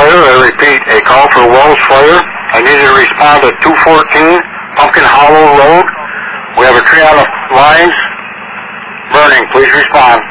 fire. I repeat, a call for Wells fire. I need you to respond to 214 Pumpkin Hollow Road. We have a tree on the lines burning. Please respond.